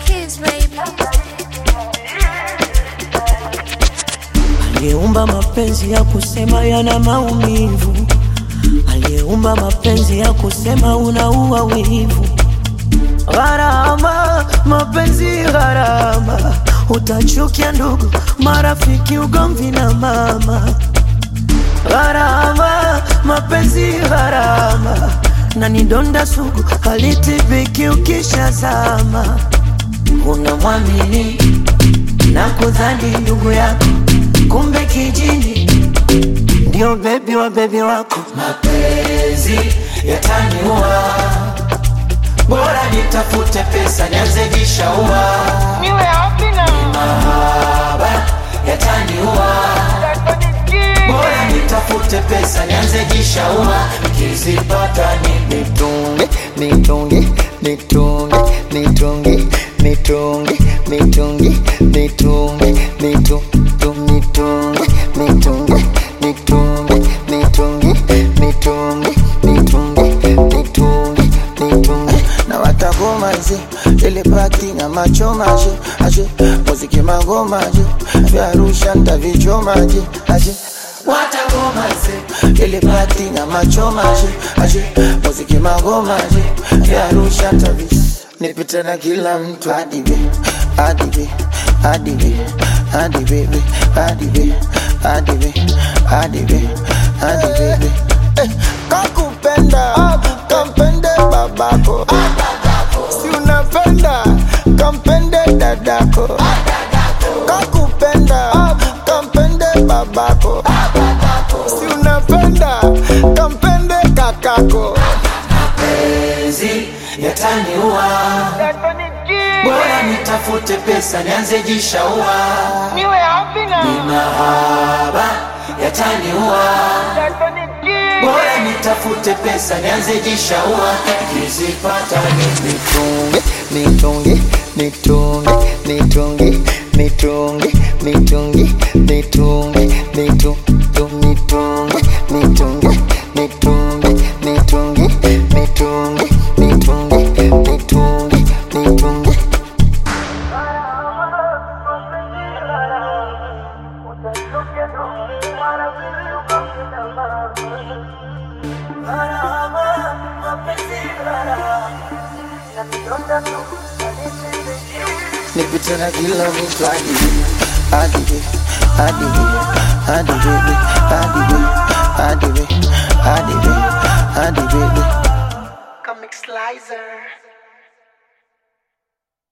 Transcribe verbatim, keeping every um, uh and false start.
keys, baby. Aliyeumba mapenzi ya kusema yana maumivu, aliyeumba mapenzi ya kusema unaua wivu. Gharama, mapenzi gharama, utachukia ndugu, marafiki, ugomvi na mama. Gharama, mapenzi gharama, na ni donda sugu halitibiki ukishazama. Unamwamini na kudhani ndugu yako, kumbe kijini ndio baby wa baby wako. Mapenzi yataniua, bora nitafute pesa nianze jishaua. Niwe happy na mahaba yataniua, bora nitafute pesa nianze jishaua. Nikizipata nitunge, nitunge, nitunge, nitunge, nitunge, nitunge, nitunge, nitunge, nitunge, nitunge, nitunge, nitunge, nitunge, nitunge, nitunge, nitunge. Na watagoma zi, ile party na macho maji, aje, muziki magoma aje, vya Arusha nitavichoma aje, aje. watagoma zi, Ile party na macho maji, aje, muziki magoma aje, vya Arusha nitavichoma. Nipita na kila mtu hadi be, hadi be, hadi be, hadi baby, hadi be, hadi be, hadi be, hadi baby. Eh, kakupenda, kampende babako, si unapenda, kampende dadako. Kakupenda, kampende babako, si unapenda, kampende kakako. mapenzi yataniua, bora nitafute pesa nianze jishaua. niwe happy na mahaba yataniua, bora nitafute pesa nianze jishaua. Nikizipata Nitunge, nitunge, nitunge, nitunge, nitunge, nitunge, nitunge, nitunge, nitunge, nitunge, nitunge, nitunge, nitunge, nitunge, nitunge, nitunge. Nipita na kila mtu hadi hadi hadi hadi baby, hadi hadi hadi hadi baby. Comic Slicer.